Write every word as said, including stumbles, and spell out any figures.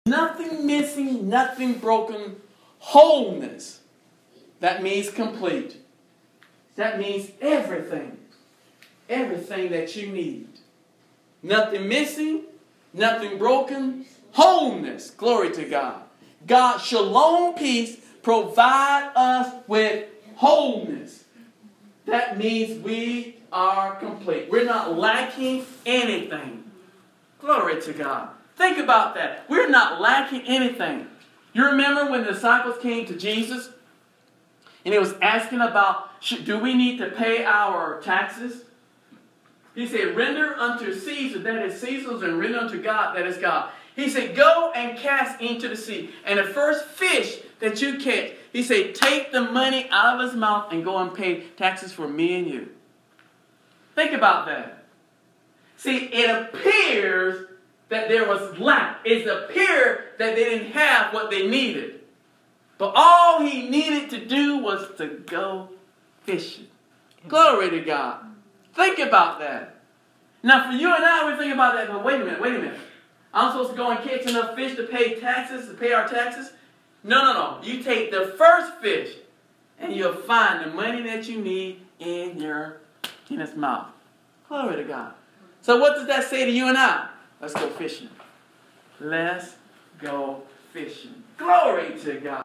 Nothing missing, nothing broken. Wholeness. That means complete. That means everything. Everything that you need. Nothing missing, nothing broken. Wholeness. Glory to God. God, shalom, peace, provide us with wholeness. That means we are complete. We're not lacking anything. Glory to God. Think about that. We're not lacking anything. You remember when the disciples came to Jesus and he was asking about, do we need to pay our taxes? He said, render unto Caesar, that is Caesar's, and render unto God, that is God. He said, go and cast into the sea. And the first fish that you catch, he said, take the money out of his mouth and go and pay taxes for me and you. Think about that. See, it appears that there was lack. It appeared that they didn't have what they needed. But all he needed to do was to go fishing. Glory to God. Think about that. Now, for you and I, we think about that, but wait a minute, wait a minute. I'm supposed to go and catch enough fish to pay taxes, to pay our taxes? No, no, no. You take the first fish, and you'll find the money that you need in your in its mouth. Glory to God. So what does that say to you and I? Let's go fishing. Let's go fishing. Glory to God.